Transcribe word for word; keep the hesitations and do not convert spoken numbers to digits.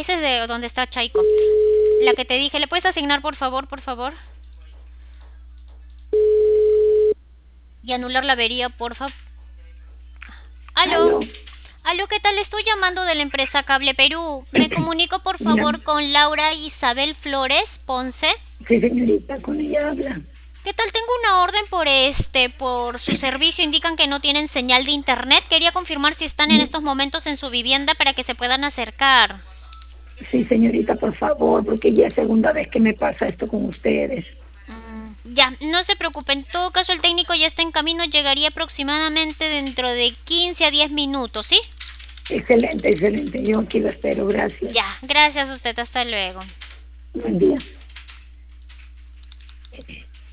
ese es de donde está Chaiko. La que te dije, ¿le puedes asignar por favor, por favor? Y anular la avería, por favor. ¿Aló? Aló, ¿Aló? ¿Qué tal? Estoy llamando de la empresa Cable Perú. ¿Me comunico por dígame. favor con Laura Isabel Flores Ponce? Sí, señorita, con ella habla. ¿Qué tal? Tengo una orden por este, por su servicio. Indican que no tienen señal de internet. Quería confirmar si están en No, estos momentos en su vivienda para que se puedan acercar. sí, señorita, por favor, porque ya es segunda vez que me pasa esto con ustedes. Mm, ya, no se preocupen. En todo caso, el técnico ya está en camino. Llegaría aproximadamente dentro de quince a diez minutos, ¿sí? Excelente, excelente. Yo aquí lo espero. Gracias. Ya, gracias a usted. Hasta luego. Buen día.